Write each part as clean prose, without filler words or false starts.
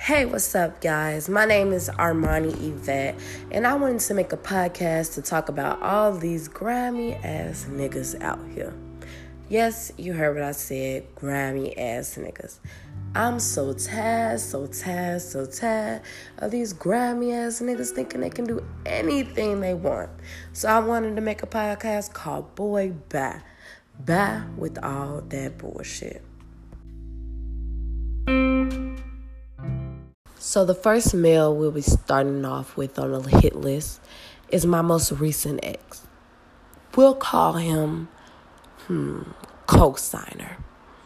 Hey, what's up, guys? My name is Armani Yvette, and I wanted to make a podcast to talk about all these grimy-ass niggas out here. Yes, you heard what I said, grimy-ass niggas. I'm so tired of these grimy-ass niggas thinking they can do anything they want. So I wanted to make a podcast called Boy Bye. Bye with all that bullshit. So the first male we'll be starting off with on the hit list is my most recent ex. We'll call him, Cosigner.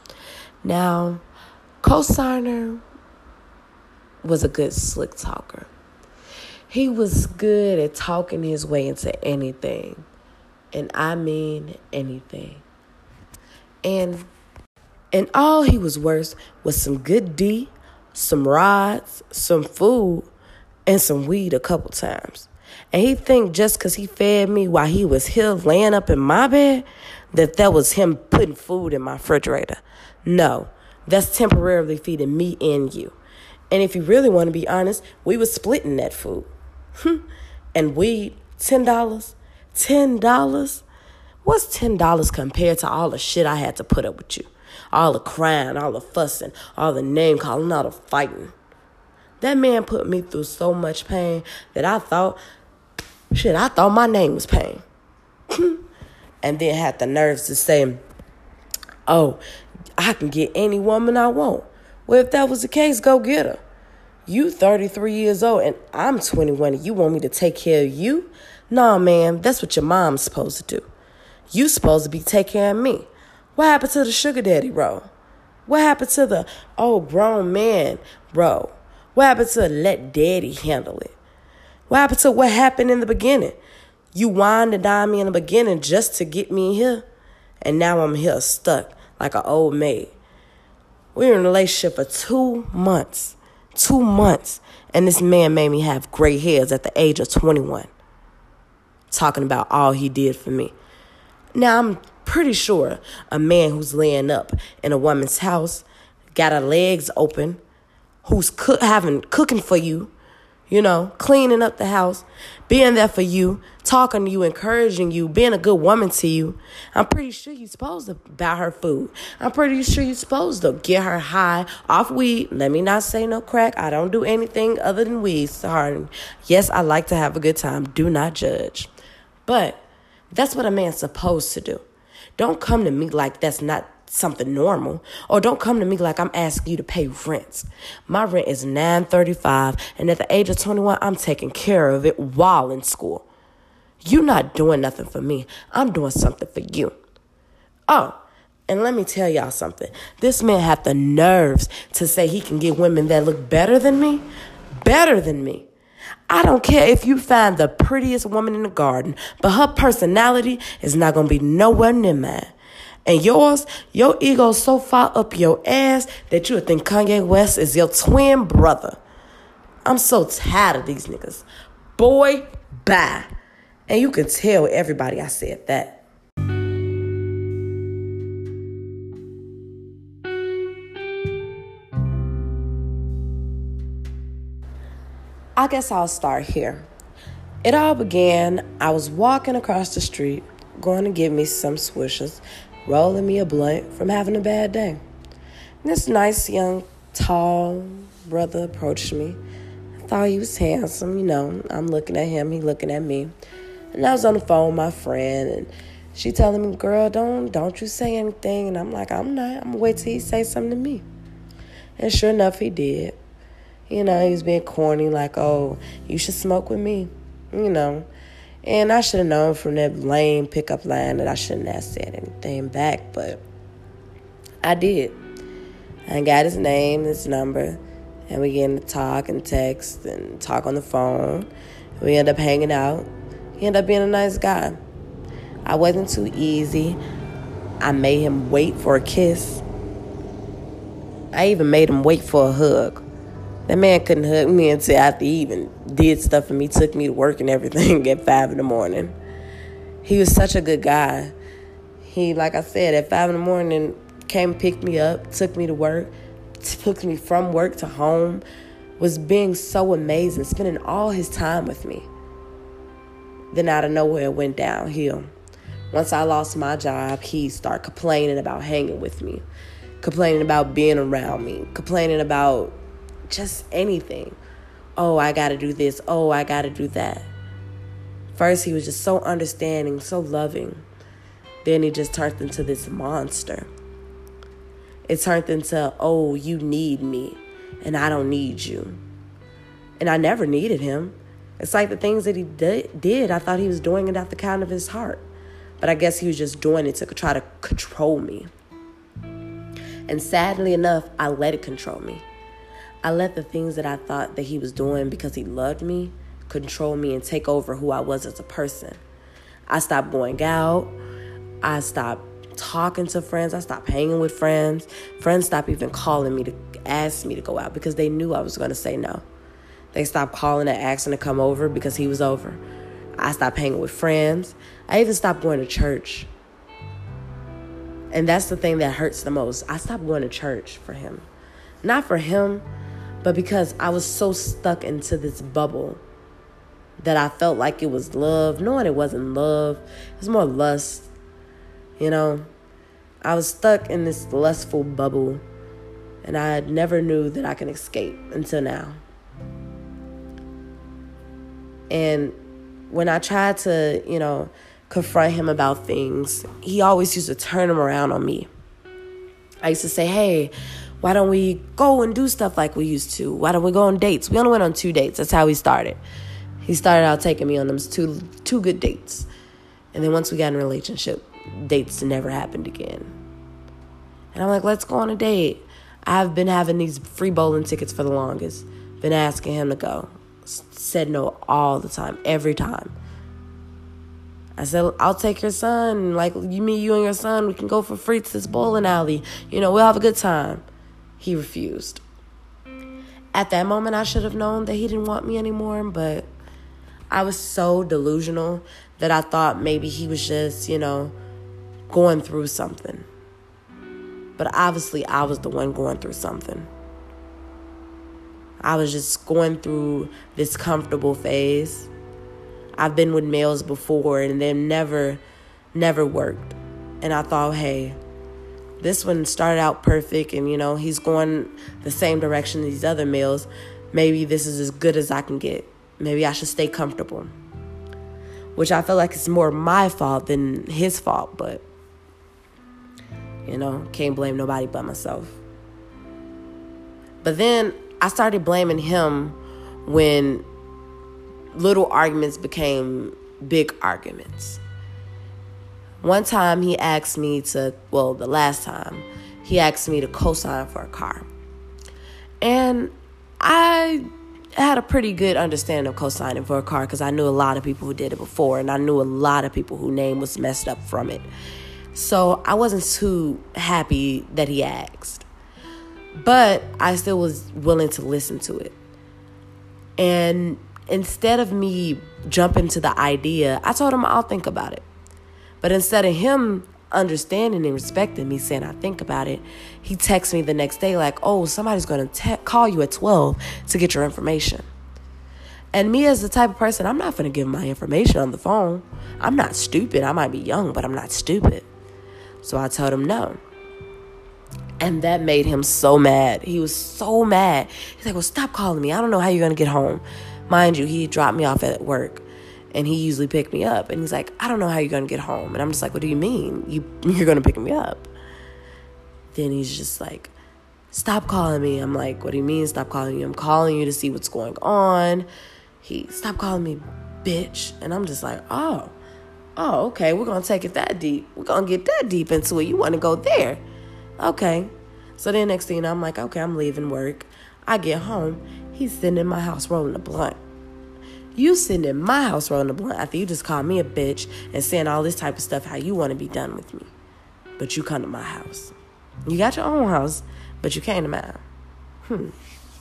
Now, Cosigner was a good slick talker. He was good at talking his way into anything. And I mean anything. And all he was worth was some good D, some rods, some food, and some weed a couple times. And he think just because he fed me while he was here laying up in my bed, that was him putting food in my refrigerator. No, that's temporarily feeding me and you. And if you really want to be honest, we was splitting that food. And weed, $10? $10? What's $10 compared to all the shit I had to put up with you? All the crying, all the fussing, all the name calling, all the fighting. That man put me through so much pain that I thought my name was Pain. And then had the nerves to say, oh, I can get any woman I want. Well, if that was the case, go get her. You 33 years old and I'm 21 and you want me to take care of you? Nah, man, that's what your mom's supposed to do. You supposed to be taking care of me. What happened to the sugar daddy role? What happened to the grown man role? What happened to let daddy handle it? What happened to what happened in the beginning? You wined and dined me in the beginning just to get me here. And now I'm here stuck like an old maid. We were in a relationship for 2 months. 2 months. And this man made me have gray hairs at the age of 21. Talking about all he did for me. Now, I'm pretty sure a man who's laying up in a woman's house, got her legs open, who's cooking for you, cleaning up the house, being there for you, talking to you, encouraging you, being a good woman to you. I'm pretty sure you're supposed to buy her food. I'm pretty sure you're supposed to get her high off weed. Let me not say no crack. I don't do anything other than weed. Sorry. Yes, I like to have a good time. Do not judge. But that's what a man's supposed to do. Don't come to me like that's not something normal. Or don't come to me like I'm asking you to pay rent. My rent is $9.35, and at the age of 21, I'm taking care of it while in school. You're not doing nothing for me. I'm doing something for you. Oh, and let me tell y'all something. This man had the nerves to say he can get women that look better than me. Better than me. I don't care if you find the prettiest woman in the garden, but her personality is not going to be nowhere near mine. And yours, your ego's so far up your ass that you would think Kanye West is your twin brother. I'm so tired of these niggas. Boy, bye. And you can tell everybody I said that. I guess I'll start here. It all began, I was walking across the street, going to get me some Swishers, rolling me a blunt from having a bad day. And this nice, young, tall brother approached me. I thought he was handsome, I'm looking at him, he looking at me. And I was on the phone with my friend, and she telling me, girl, don't you say anything. And I'm like, I'm not. I'm going to wait till he say something to me. And sure enough, he did. He was being corny, like, oh, you should smoke with me, And I should have known from that lame pickup line that I shouldn't have said anything back, but I did. I got his name, his number, and we began to talk and text and talk on the phone. We ended up hanging out. He ended up being a nice guy. I wasn't too easy. I made him wait for a kiss. I even made him wait for a hug. That man couldn't hug me until after he even did stuff for me, took me to work and everything at 5 a.m. He was such a good guy. He, like I said, at 5 a.m, came and picked me up, took me to work, took me from work to home, was being so amazing, spending all his time with me. Then out of nowhere, it went downhill. Once I lost my job, he started complaining about hanging with me, complaining about being around me, complaining about just anything. Oh, I got to do this. Oh, I got to do that. First, he was just so understanding, so loving. Then he just turned into this monster. It turned into, oh, you need me, and I don't need you. And I never needed him. It's like the things that he did, I thought he was doing it out the count of his heart. But I guess he was just doing it to try to control me. And sadly enough, I let it control me. I let the things that I thought that he was doing because he loved me control me and take over who I was as a person. I stopped going out. I stopped talking to friends. I stopped hanging with friends. Friends stopped even calling me to ask me to go out because they knew I was going to say no. They stopped calling and asking to come over because he was over. I stopped hanging with friends. I even stopped going to church. And that's the thing that hurts the most. I stopped going to church for him. Not for him, but because I was so stuck into this bubble that I felt like it was love, knowing it wasn't love. It was more lust. I was stuck in this lustful bubble, and I never knew that I could escape until now. And when I tried to, confront him about things, he always used to turn them around on me. I used to say, hey, why don't we go and do stuff like we used to? Why don't we go on dates? We only went on 2 dates. That's how we started. He started out taking me on those two good dates. And then once we got in a relationship, dates never happened again. And I'm like, let's go on a date. I've been having these free bowling tickets for the longest. Been asking him to go. Said no all the time, every time. I said, I'll take your son. Like, you and your son, we can go for free to this bowling alley. We'll have a good time. He refused. At that moment, I should have known that he didn't want me anymore, but I was so delusional that I thought maybe he was just, going through something. But obviously, I was the one going through something. I was just going through this comfortable phase. I've been with males before and they never worked. And I thought, hey, this one started out perfect and, he's going the same direction as these other males. Maybe this is as good as I can get. Maybe I should stay comfortable. Which I feel like it's more my fault than his fault, but, can't blame nobody but myself. But then I started blaming him when little arguments became big arguments. One time he asked me the last time, he asked me to co-sign for a car. And I had a pretty good understanding of co-signing for a car because I knew a lot of people who did it before, and I knew a lot of people whose name was messed up from it. So I wasn't too happy that he asked. But I still was willing to listen to it. And instead of me jumping to the idea, I told him I'll think about it. But instead of him understanding and respecting me saying I think about it, he texts me the next day like, oh, somebody's going to call you at 12 to get your information. And me as the type of person, I'm not going to give my information on the phone. I'm not stupid. I might be young, but I'm not stupid. So I told him no. And that made him so mad. He was so mad. He's like, well, stop calling me. I don't know how you're going to get home. Mind you, he dropped me off at work. And he usually picked me up. And he's like, I don't know how you're going to get home. And I'm just like, what do you mean? You're going to pick me up? Then he's just like, stop calling me. I'm like, what do you mean stop calling you? I'm calling you to see what's going on. Stop calling me, bitch. And I'm just like, oh, okay. We're going to take it that deep. We're going to get that deep into it. You want to go there. Okay. So then next thing you know, I'm like, okay, I'm leaving work. I get home. He's sitting in my house rolling a blunt. You sitting in my house rolling a blunt after you just called me a bitch and saying all this type of stuff, how you want to be done with me. But you come to my house. You got your own house, but you came to mine.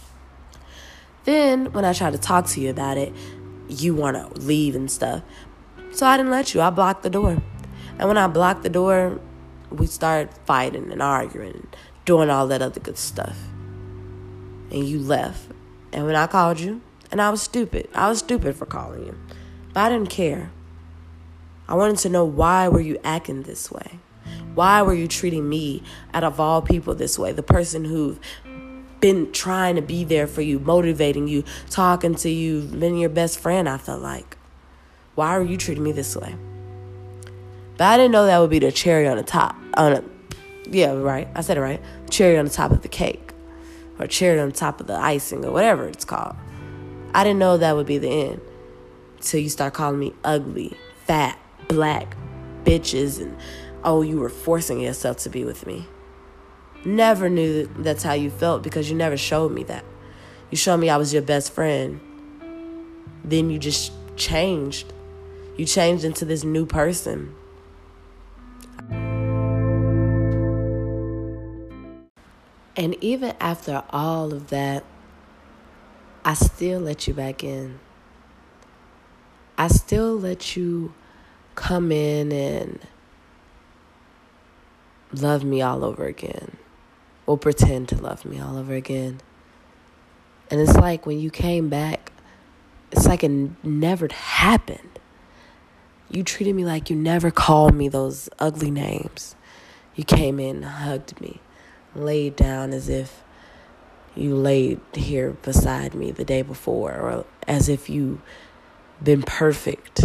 Then when I tried to talk to you about it, you want to leave and stuff. So I didn't let you. I blocked the door. And when I blocked the door, we started fighting and arguing, doing all that other good stuff. And you left. And when I called you, and I was stupid for calling you, but I didn't care. I wanted to know, why were you acting this way? Why were you treating me, out of all people, this way? The person who've been trying to be there for you, motivating you, talking to you, been your best friend, I felt like. Why were you treating me this way? But I didn't know that would be the cherry on the top. Yeah, right. I said it right. Cherry on the top of the cake. Or cherry on the top of the icing, or whatever it's called. I didn't know that would be the end. Till you start calling me ugly, fat, black, bitches, and you were forcing yourself to be with me. Never knew that's how you felt, because you never showed me that. You showed me I was your best friend. Then you just changed. You changed into this new person. And even after all of that, I still let you back in. I still let you come in and love me all over again. Or pretend to love me all over again. And it's like when you came back, it's like it never happened. You treated me like you never called me those ugly names. You came in and hugged me, laid down as if you laid here beside me the day before, or as if you been perfect,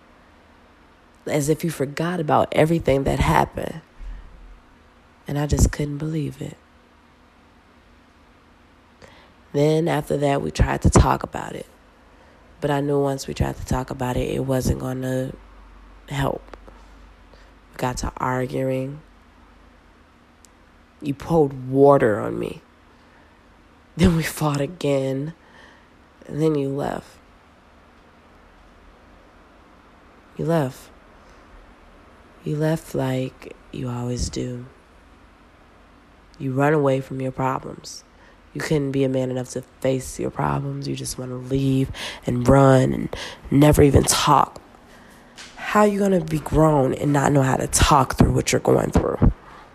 as if you forgot about everything that happened. And I just couldn't believe it. Then after that, we tried to talk about it. But I knew once we tried to talk about it, it wasn't going to help. We got to arguing. You poured water on me. Then we fought again. And then you left. You left. You left like you always do. You run away from your problems. You couldn't be a man enough to face your problems. You just want to leave and run and never even talk. How are you going to be grown and not know how to talk through what you're going through?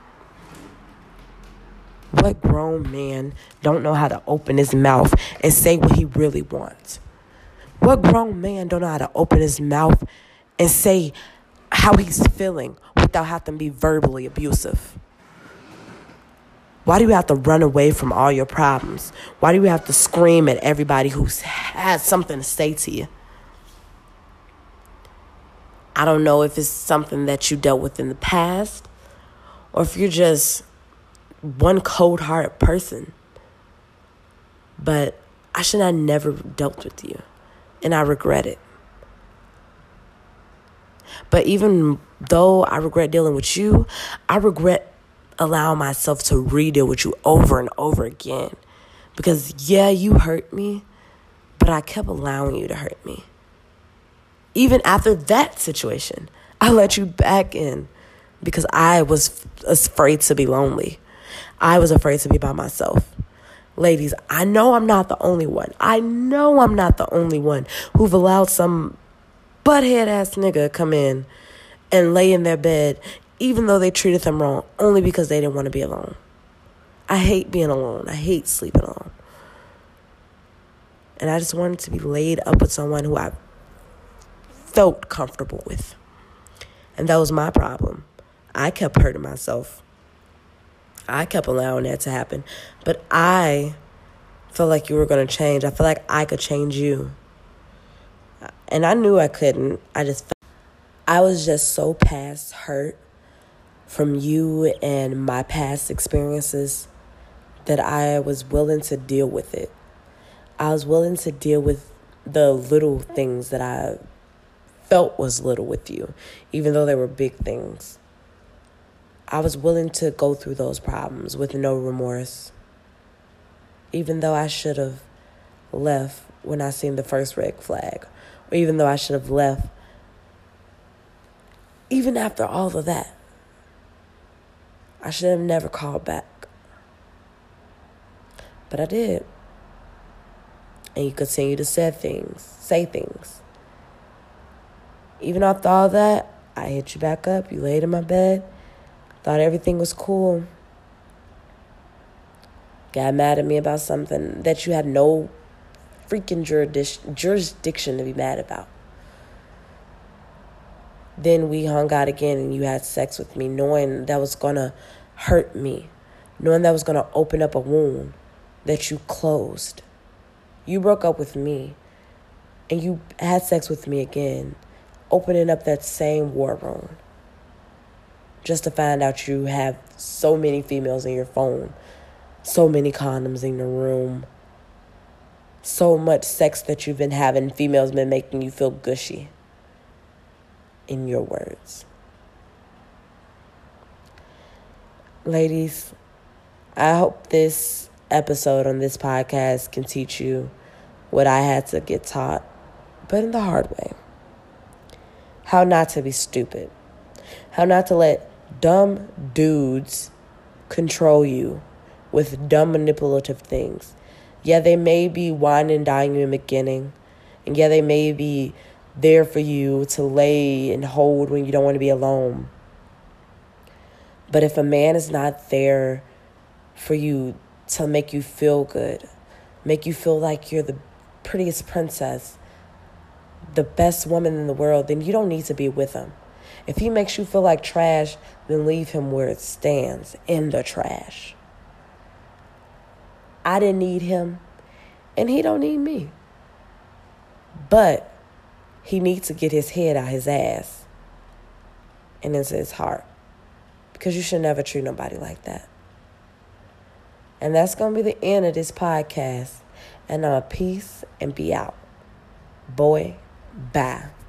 What grown man don't know how to open his mouth and say what he really wants? What grown man don't know how to open his mouth and say how he's feeling without having to be verbally abusive? Why do you have to run away from all your problems? Why do you have to scream at everybody who has something to say to you? I don't know if it's something that you dealt with in the past, or if you're just one cold-hearted person. But I should have never dealt with you, and I regret it. But even though I regret dealing with you, I regret allowing myself to re-deal with you over and over again. Because, yeah, you hurt me, but I kept allowing you to hurt me. Even after that situation, I let you back in because I was afraid to be lonely. I was afraid to be by myself. Ladies, I know I'm not the only one. I know I'm not the only one who've allowed some butthead ass nigga come in and lay in their bed even though they treated them wrong, only because they didn't want to be alone. I hate being alone. I hate sleeping alone. And I just wanted to be laid up with someone who I felt comfortable with. And that was my problem. I kept hurting myself. I kept allowing that to happen. But I felt like you were going to change. I felt like I could change you. And I knew I couldn't. I was just so past hurt from you and my past experiences that I was willing to deal with it. I was willing to deal with the little things that I felt was little with you, even though they were big things. I was willing to go through those problems with no remorse, even though I should have left when I seen the first red flag, or even though I should have left even after all of that. I should have never called back. But I did. And you continue to say things. Even after all that, I hit you back up. You laid in my bed. Thought everything was cool. Got mad at me about something that you had no freaking jurisdiction to be mad about. Then we hung out again and you had sex with me knowing that was going to hurt me, knowing that was going to open up a wound that you closed. You broke up with me and you had sex with me again, opening up that same war wound. Just to find out you have so many females in your phone, so many condoms in your room, so much sex that you've been having, females been making you feel gushy. In your words. Ladies, I hope this episode on this podcast can teach you what I had to get taught, but in the hard way. How not to be stupid. How not to let dumb dudes control you with dumb manipulative things. Yeah, they may be wine and dine you in the beginning. And yeah, they may be there for you to lay and hold when you don't want to be alone. But if a man is not there for you to make you feel good, make you feel like you're the prettiest princess, the best woman in the world, then you don't need to be with him. If he makes you feel like trash, then leave him where it stands, in the trash. I didn't need him, and he don't need me. But he needs to get his head out his ass and into his heart. Because you should never treat nobody like that. And that's going to be the end of this podcast. And peace and be out. Boy, bye.